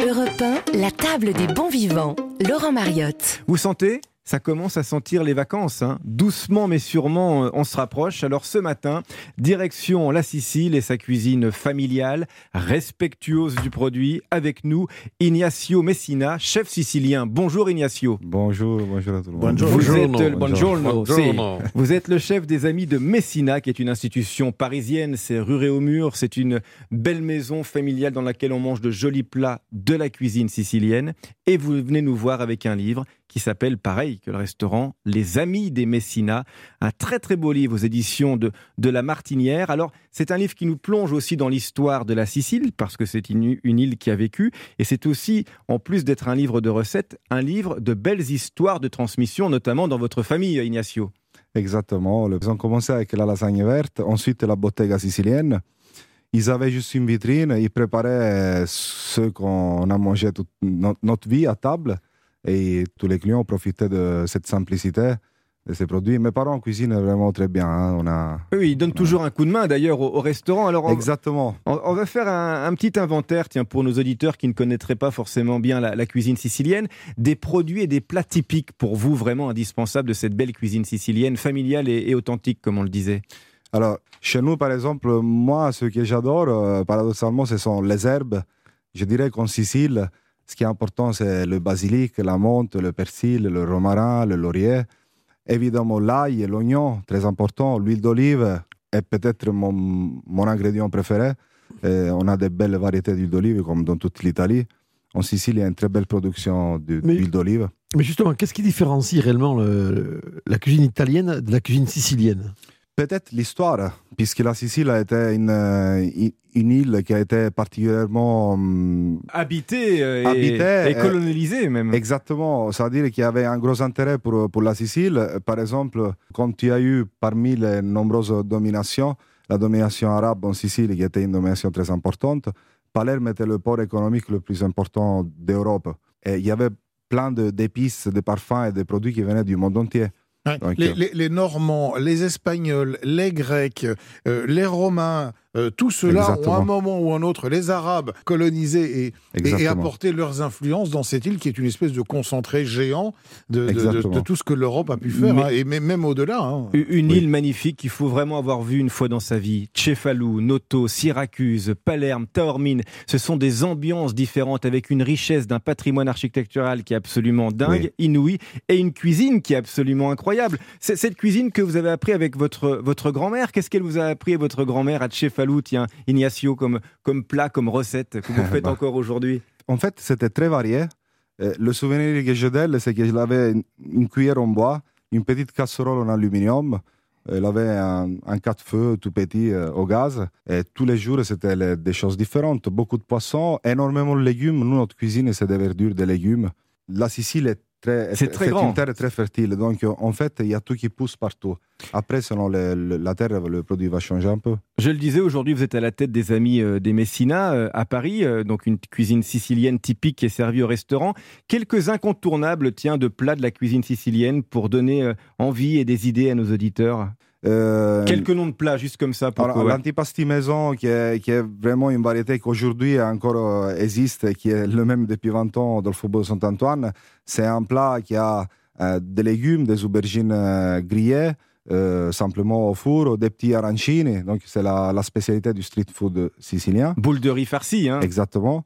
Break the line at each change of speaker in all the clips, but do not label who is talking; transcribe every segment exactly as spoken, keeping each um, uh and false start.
Europe un, la table des bons vivants. Laurent Mariotte.
Vous sentez ? Ça commence à sentir les vacances, hein. Doucement mais sûrement, on se rapproche. Alors ce matin, direction la Sicile et sa cuisine familiale, respectueuse du produit. Avec nous, Ignacio Messina, chef sicilien. Bonjour Ignacio.
Bonjour, bonjour à tout le monde.
Bonjour, vous êtes,
bonjour.
buongiorno,
Buongiorno.
c'est- vous êtes le chef des Amis de Messina, qui est une institution parisienne. C'est rue Réaumur, c'est une belle maison familiale dans laquelle on mange de jolis plats de la cuisine sicilienne. Et vous venez nous voir avec un livre qui s'appelle, pareil que le restaurant, Les Amis des Messina. Un très très beau livre aux éditions de, de La Martinière. Alors, c'est un livre qui nous plonge aussi dans l'histoire de la Sicile, parce que c'est une, une île qui a vécu. Et c'est aussi, en plus d'être un livre de recettes, un livre de belles histoires de transmission, notamment dans votre famille, Ignacio.
Exactement. Ils ont commencé avec la lasagne verte, ensuite la bottega sicilienne. Ils avaient juste une vitrine, ils préparaient ce qu'on a mangé toute notre vie à table. Et tous les clients profitaient de cette simplicité de ces produits. Mes parents cuisinent vraiment très bien. Hein. On a,
Oui, ils donnent toujours un coup de main d'ailleurs au, au restaurant. Alors on,
Exactement.
on, on va faire un, un petit inventaire, tiens, pour nos auditeurs qui ne connaîtraient pas forcément bien la, la cuisine sicilienne, des produits et des plats typiques pour vous vraiment indispensables de cette belle cuisine sicilienne, familiale et, et authentique, comme on le disait.
Alors, chez nous, par exemple, moi, ce que j'adore, euh, paradoxalement, ce sont les herbes. Je dirais qu'en Sicile, ce qui est important, c'est le basilic, la menthe, le persil, le romarin, le laurier. Évidemment, l'ail et l'oignon, très important. L'huile d'olive est peut-être mon, mon ingrédient préféré. Et on a de belles variétés d'huile d'olive, comme dans toute l'Italie. En Sicile, il y a une très belle production de-
Mais-
d'huile d'olive.
Mais justement, qu'est-ce qui différencie réellement le- le- la cuisine italienne de la cuisine sicilienne ?
Peut-être l'histoire, puisque la Sicile a été une, euh, une île qui a été particulièrement... hum,
Habité, euh, et,
Habité,
et colonisé même.
Exactement, ça veut dire qu'il y avait un gros intérêt pour, pour la Sicile. Par exemple, quand il y a eu parmi les nombreuses dominations, la domination arabe en Sicile qui était une domination très importante, Palerme était le port économique le plus important d'Europe. Et il y avait plein de- d'épices, de parfums et de produits qui venaient du monde entier.
Ouais.
Donc,
les,
euh,
les- les Normands, les Espagnols, les Grecs, euh, les Romains, euh, tout cela
Exactement.
ont à un moment ou un autre, les Arabes, colonisé et, et, et
Exactement.
apporté leurs influences dans cette île qui est une espèce de concentré géant de, de- de-
Exactement.
de tout ce que l'Europe a pu faire,
Mais-
hein, et même même au-delà. hein.
Une
Oui.
île magnifique qu'il faut vraiment avoir vue une fois dans sa vie. Cefalù, Noto, Syracuse, Palerme, Taormine, ce sont des ambiances différentes avec une richesse d'un patrimoine architectural qui est absolument dingue, inouï, et une cuisine qui est absolument incroyable. C'est cette cuisine que vous avez appris avec votre, votre grand-mère. Qu'est-ce qu'elle vous a appris, votre grand-mère, à Cefalù, tiens, Ignacio, comme, comme plat, comme recette que vous faites
Bah.
encore aujourd'hui?
En fait, c'était très varié. Euh, le souvenir que j'ai d'elle, c'est qu'elle avait une, une cuillère en bois, une petite casserole en aluminium. Elle avait un, un quatre-feux tout petit euh, au gaz. Et tous les jours, c'était les- des choses différentes. Beaucoup de poissons, énormément de légumes. Nous, notre cuisine, c'est des verdures, des légumes. La Sicile est très,
C'est très grand.
une terre très fertile. Donc, euh, en fait, il y a tout qui pousse partout. Après, selon le- le- la terre, le produit va changer un peu.
Je le disais, aujourd'hui, vous êtes à la tête des Amis euh, des Messina euh, à Paris, euh, donc une cuisine sicilienne typique qui est servie au restaurant. Quelques incontournables, tiens, de plats de la cuisine sicilienne pour donner euh, envie et des idées à nos auditeurs.
Euh,
Quelques noms de plats, juste comme ça. Pour
Alors,
que- ouais.
l'antipasti maison, qui est, qui est vraiment une variété qui aujourd'hui encore euh, existe, et qui est le même depuis vingt ans dans le faubourg Saint-Antoine, c'est un plat qui a euh, des légumes, des aubergines euh, grillées, euh, simplement au four, des petits arancini, donc c'est la, la spécialité du street food sicilien.
Boule de riz farci, hein.
Exactement.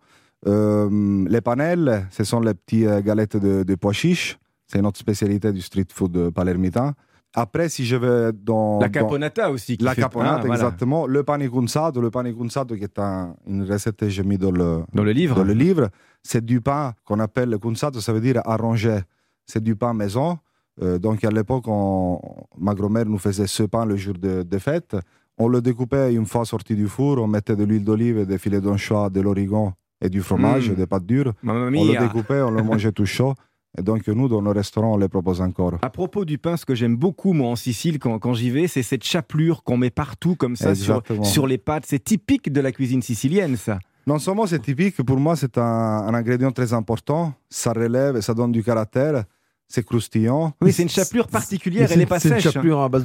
Euh, les panelles, ce sont les petites euh, galettes de, de pois chiches, c'est notre spécialité du street food euh, palermitain. Après, si je vais dans...
La
dans-
caponata aussi. Qui
la
fait-
caponata,
Ah, voilà.
exactement. Le pane gunzato, le pane gunzato qui est un- une recette que j'ai mis dans le,
Dans le livre.
dans le livre. C'est du pain qu'on appelle le gunzato, ça veut dire arrangé. C'est du pain maison. Euh, donc à l'époque, on- ma grand-mère nous faisait ce pain le jour de, de fête. On le découpait une fois sorti du four, on mettait de l'huile d'olive, des filets d'anchois, de l'origan et du fromage,
Mm.
des pâtes dures.
Mamma
On
mia.
le découpait, on le mangeait tout chaud. Et donc nous, dans nos restaurants, on les propose encore.
À propos du pain, ce que j'aime beaucoup, moi, en Sicile, quand, quand j'y vais, c'est cette chapelure qu'on met partout, comme ça, sur,
Exactement.
sur les pâtes. C'est typique de la cuisine sicilienne, ça.
Non seulement c'est typique, pour moi c'est un, un ingrédient très important. Ça relève et ça donne du caractère. C'est croustillant.
Oui, c'est une chapelure particulière,
Mais
elle n'est
c'est-
pas
C'est une
sèche.
chapelure à base de blé ?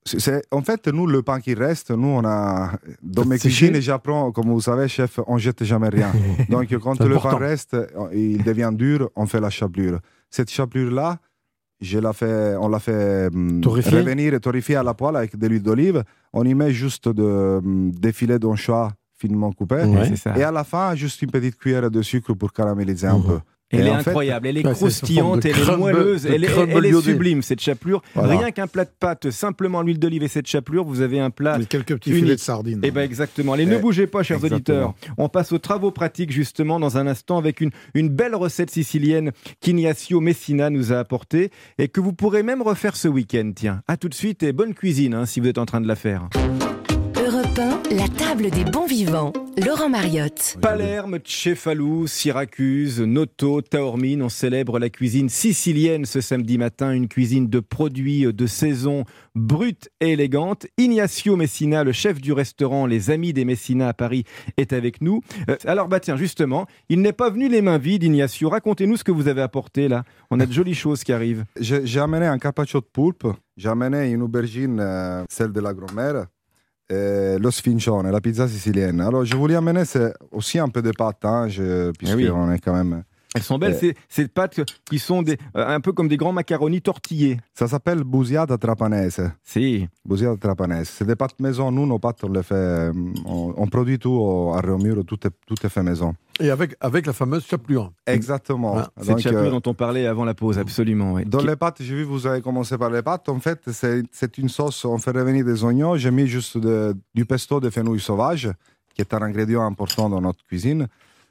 C'est, c'est- en fait, nous, le pain qui reste, nous, on a. Dans mes
C'est
cuisines,
séché.
j'apprends, comme vous savez, chef, on jette jamais rien. Donc, quand
C'est
le
important.
pain reste, il devient dur, on fait la chapelure. Cette chapelure-là, je la fais, on la fait hum,
Torréfier.
revenir et torréfier à la poêle avec de l'huile d'olive. On y met juste de, hum, des filets d'anchois finement coupés.
Ouais.
C'est ça.
Et à la fin, juste une petite cuillère de sucre pour caraméliser un
Mhm.
peu.
Elle
Et
est
en fait,
incroyable, elle est
Ouais, c'est sous forme
croustillante,
de
elle est
crumble-
moelleuse,
de
elle est,
crumble
elle est
iodé.
sublime cette chapelure.
Voilà.
Rien qu'un plat de pâtes, simplement l'huile d'olive et cette chapelure, vous avez un plat.
Avec quelques petits
unique.
filets de sardines.
Eh bien exactement. Allez, ne
Eh,
bougez pas, chers
exactement.
auditeurs. On passe aux travaux pratiques justement dans un instant avec une, une belle recette sicilienne qu'Ignacio Messina nous a apportée et que vous pourrez même refaire ce week-end. Tiens, à tout de suite et bonne cuisine hein, si vous êtes en train de la faire.
Europe un, la table des bons vivants. Laurent Mariotte.
Palerme, Cefalù, Syracuse, Noto, Taormine, on célèbre la cuisine sicilienne ce samedi matin, une cuisine de produits de saison brute et élégante. Ignacio Messina, le chef du restaurant Les Amis des Messina à Paris, est avec nous. Euh, alors bah tiens, justement, il n'est pas venu les mains vides, Ignacio. Racontez-nous ce que vous avez apporté là. On a de jolies choses qui arrivent.
J'ai, j'ai amené un carpaccio de poulpe, j'ai amené une aubergine, euh, celle de la grand-mère, et lo sfincione, la pizza sicilienne. Alors, je voulais amener c'est aussi un peu de pâtes, hein, je, puisqu'on
oui.
est quand même.
Elles sont belles,
Euh.
ces, ces pâtes qui sont des, euh, un peu comme des grands macaronis tortillés.
Ça s'appelle busiata trapanese.
Si.
Busiata trapanese. C'est des pâtes maison. Nous, nos pâtes, on les fait, euh, on, on produit tout au- à Réaumur, tout est, tout est fait maison.
Et avec, avec la fameuse chapelure.
Exactement.
Voilà.
Cette
Donc,
chapelure
euh,
dont on parlait avant la pause, absolument. Oui.
Dans
Qui-
les pâtes, j'ai vu que vous avez commencé par les pâtes. En fait, c'est, c'est une sauce, on fait revenir des oignons. J'ai mis juste de- du pesto de fenouil sauvage, qui est un ingrédient important dans notre cuisine.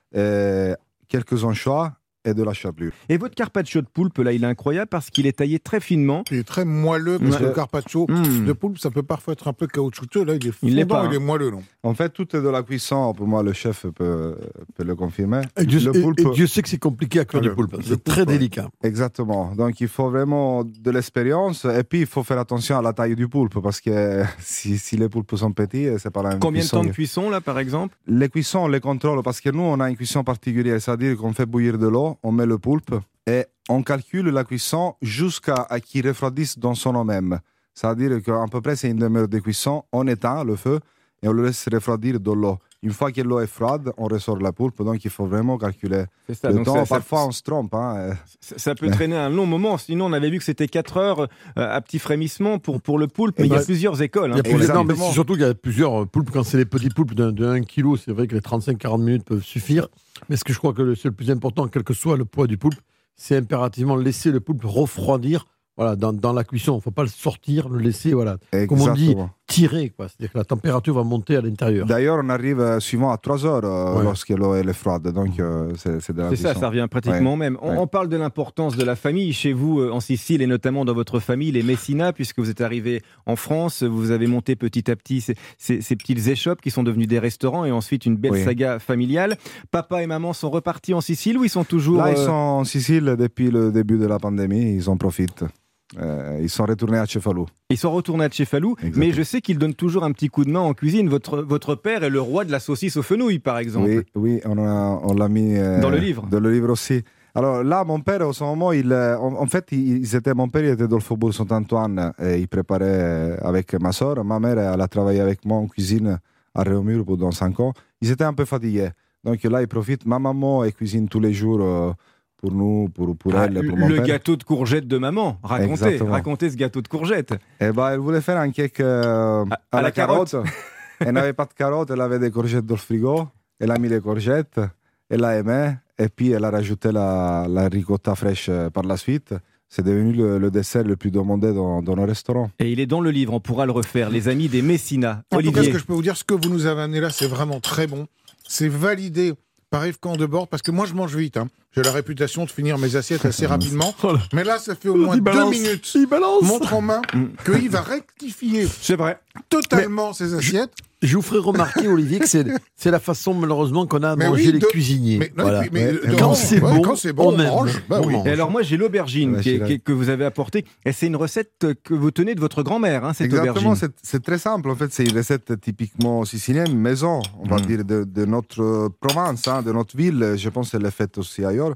Et quelques anchois et de la chapelure.
Et votre carpaccio de poulpe, là, il est incroyable parce qu'il est taillé très finement.
Il est très moelleux parce que
Ouais.
le carpaccio
Mmh.
de poulpe, ça peut parfois être un peu caoutchouteux. Là, il est
Il l'est
fondant,
pas,
il est
hein.
moelleux, non?
En fait, tout est de la cuisson. Pour moi, le chef peut, peut le confirmer.
Et Dieu,
le
et-
poulpe,
et Dieu sait que c'est compliqué à cuire
Ah,
du
le-
poulpe.
le
C'est
poulpe,
très
ouais.
délicat.
exactement. Donc, il faut vraiment de l'expérience. Et puis, il faut faire attention à la taille du poulpe parce que si, si les poulpes sont petits, c'est pas la même
Combien de
cuisson.
temps de cuisson, là, par exemple?
Les cuissons, on les contrôle parce que nous, on a une cuisson particulière. C'est-à-dire qu'on fait bouillir de l'eau, on met le poulpe et on calcule la cuisson jusqu'à à qu'il refroidisse dans son eau même. C'est-à-dire qu'à peu près, c'est une demi-heure de cuisson. On éteint le feu et on le laisse refroidir dans l'eau. Une fois que l'eau est froide, on ressort la poulpe. Donc, il faut vraiment calculer
C'est ça.
le
Donc
temps.
ça, ça-
Parfois, on se trompe. Hein.
ça- ça peut traîner un long moment. Sinon, on avait vu que c'était quatre heures euh, à petit frémissement pour, pour le poulpe. Mais il y a
Ouais.
plusieurs écoles.
Il y
hein,
a
pour
plusieurs-
les-
non, mais
Exactement.
c'est surtout qu'il y a plusieurs poulpes. Quand c'est les petits poulpes de, de un kilo, c'est vrai que les trente-cinq à quarante minutes peuvent suffire. Mais ce que je crois que le, c'est le plus important, quel que soit le poids du poulpe, c'est impérativement laisser le poulpe refroidir voilà, dans, dans la cuisson. Il ne faut pas le sortir, le laisser voilà, Comme on dit,
Exactement.
tirer. Quoi. C'est-à-dire que la température va monter à l'intérieur.
D'ailleurs, on arrive euh, souvent à trois heures euh,
Ouais.
lorsque l'eau elle est froide. Donc, euh, c'est, c'est de la
C'est ça,
cuisson.
ça revient pratiquement au même. On,
Ouais.
on parle de l'importance de la famille chez vous euh, en Sicile et notamment dans votre famille, les Messina, puisque vous êtes arrivé en France, vous avez monté petit à petit ces, ces- ces petites échoppes qui sont devenues des restaurants et ensuite une belle
Oui.
saga familiale. Papa et maman sont repartis en Sicile ou ils sont toujours...
Là, ils
euh,
sont en Sicile depuis le début de la pandémie. Ils en profitent. Euh, ils sont retournés à Cefalù.
Ils sont retournés à Cefalù,
Exactement.
mais je sais qu'ils donnent toujours un petit coup de main en cuisine. Votre, votre père est le roi de la saucisse aux fenouilles, par exemple.
Oui, oui, on, a- on l'a mis euh,
Dans le livre.
Dans le livre aussi. Alors là, mon père, au ce moment, il, euh, en, en fait, il, il était, mon père il était dans le faubourg Saint-Antoine et il préparait euh, avec ma soeur. Ma mère, elle a travaillé avec moi en cuisine à Réaumur pendant cinq ans. Ils étaient un peu fatigués. Donc là, ils profitent. Ma maman, elle cuisine tous les jours euh, pour nous, pour, pour
Ah,
elle et
le
pour mon
le
père.
gâteau de courgettes de maman. Racontez,
Exactement.
racontez ce gâteau de courgettes.
Eh ben, elle voulait faire un cake euh,
À-
à,
à la
la carotte. Elle n'avait pas de carottes, elle avait des courgettes dans le frigo. Elle a mis les courgettes, elle l'a aimé, et puis elle a rajouté la, la ricotta fraîche euh, par la suite. C'est devenu le, le dessert le plus demandé dans, dans nos restaurants.
Et il est dans le livre, on pourra le refaire. Les amis des Messina.
En tout cas, ce
Olivier.
que je peux vous dire, ce que vous nous avez amené là, c'est vraiment très bon. C'est validé par Yves Camp de Bord, parce que moi, je mange vite. Hein. J'ai la réputation de finir mes assiettes assez rapidement.
Voilà.
Mais là, ça fait au moins
Il
deux
balance.
minutes.
Il balance.
Montre en main
Mm.
que Yves va rectifier
C'est vrai.
totalement ses assiettes.
Je vous ferai remarquer, Olivier, que c'est, c'est la façon, malheureusement, qu'on a à
Mais
manger
oui,
les
de-
cuisiniers.
Mais, non,
Voilà.
et puis- mais
Ouais.
de-
Quand
non,
c'est
ouais,
bon,
quand c'est bon,
on
on
aime.
mange. Bah
On
oui.
mange.
Et alors moi j'ai l'aubergine
Ouais,
qui est-
c'est
qui est- que vous avez apportée. Et c'est une recette que vous tenez de votre grand-mère, hein, cette
Exactement,
aubergine.
c'est, c'est très simple. En fait, c'est une recette typiquement sicilienne, maison, on va
Mm.
dire, de, de notre province, hein, de notre ville. Je pense qu'elle est faite aussi ailleurs.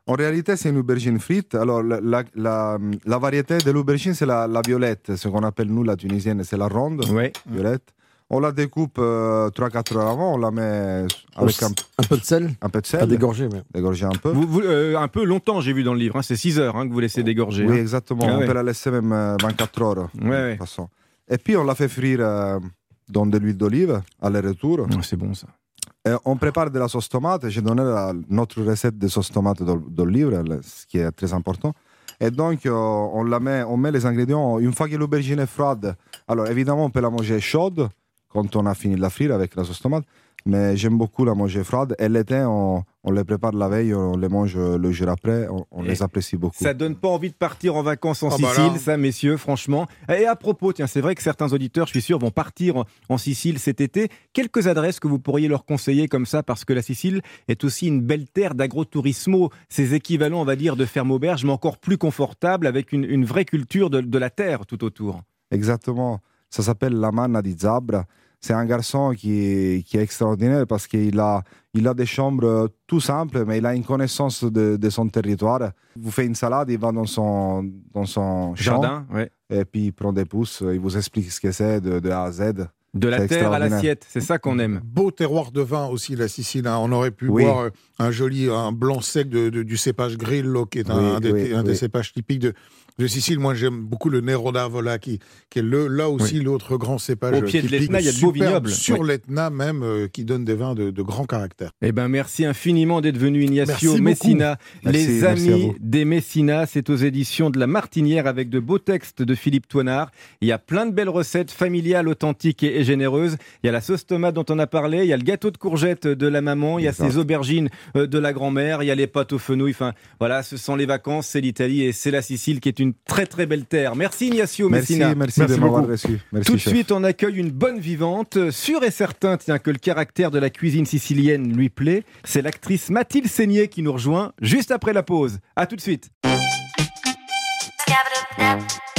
En réalité, c'est une aubergine frite. Alors, la, la, la, la variété de l'aubergine, c'est la, la violette, ce qu'on appelle nous, la tunisienne, c'est la ronde,
Ouais.
violette. On la découpe euh, trois à quatre heures avant, on la met avec un,
Un peu de sel,
un peu de
pas
sel,
dégorgé. Mais...
dégorger un peu.
Vous, vous, euh, un peu longtemps, j'ai vu dans le livre. Hein, c'est six heures hein, que vous laissez dégorger.
Oui,
hein.
exactement.
Ah
on
ouais.
peut la laisser même euh, vingt-quatre heures.
Ouais, ouais.
De toute façon. Et puis, on la fait frire euh, dans de l'huile d'olive, aller-retour.
Oh, c'est bon ça.
Et on prépare de la sauce tomate. J'ai donné la, notre recette de sauce tomate dans, dans le livre, ce qui est très important. Et donc, euh, on, la met, on met les ingrédients. Une fois que l'aubergine est froide, alors évidemment, on peut la manger chaude quand on a fini de la frire avec la sauce tomate. Mais j'aime beaucoup la manger froide. Et l'été, on, on les prépare la veille, on les mange le jour après. On, on les apprécie beaucoup.
Ça donne pas envie de partir en vacances en
Ah bah
Sicile,
là.
ça, messieurs, franchement. Et à propos, tiens, c'est vrai que certains auditeurs, je suis sûr, vont partir en- en Sicile cet été. Quelques adresses que vous pourriez leur conseiller comme ça, parce que la Sicile est aussi une belle terre d'agrotourismo. Ces équivalents, on va dire, de ferme-auberge, mais encore plus confortable, avec une, une vraie culture de, de la terre tout autour.
Exactement. Ça s'appelle La Manna di Zabra. C'est un garçon qui, qui est extraordinaire parce qu'il a, il a des chambres tout simples, mais il a une connaissance de, de son territoire. Vous faites une salade, il va dans son, dans son champ,
Jardin, ouais.
et puis il prend des pousses, il vous explique ce que c'est de, de A à Z.
De la
C'est
terre à
extraordinaire.
l'assiette, c'est ça qu'on aime.
Beau terroir de vin aussi, la Sicile. hein. On aurait pu
Oui.
boire euh, un joli un blanc sec de, de- du cépage Grillo, qui est un,
Oui,
un des,
oui,
un des
oui.
cépages typiques de, de Sicile. Moi, j'aime beaucoup le Nero d'Avola, qui, qui est le, là aussi l'autre grand cépage
Au pied de
typique,
l'Etna, il y a de beaux
superbe,
vignobles.
Sur
Oui.
l'Etna même, euh, qui donne des vins de, de grand caractère.
Eh ben, merci infiniment d'être venu, Ignacio
Merci beaucoup.
Messina.
Merci,
Les
merci à
Amis
vous.
des Messina, c'est aux éditions de La Martinière avec de beaux textes de Philippe Toinard. Il y a plein de belles recettes familiales, authentiques et, et généreuses. Il y a la sauce tomate dont on a parlé, il y a le gâteau de courgettes de la maman, il y a
Exact.
ces aubergines euh, de la grand-mère, il y a les pâtes aux fenouil. Enfin, voilà, ce sont les vacances, c'est l'Italie et c'est la Sicile qui est une très très belle terre. Merci Ignacio
Merci,
Messina.
merci,
Merci
de m'avoir
beaucoup.
reçu. Merci,
Tout de
chef.
suite, on accueille une bonne vivante, sûr et certain, tiens, que le caractère de la cuisine sicilienne lui plaît. C'est l'actrice Mathilde Seigné qui nous rejoint juste après la pause. À tout de suite.
Scabba-doo-dap.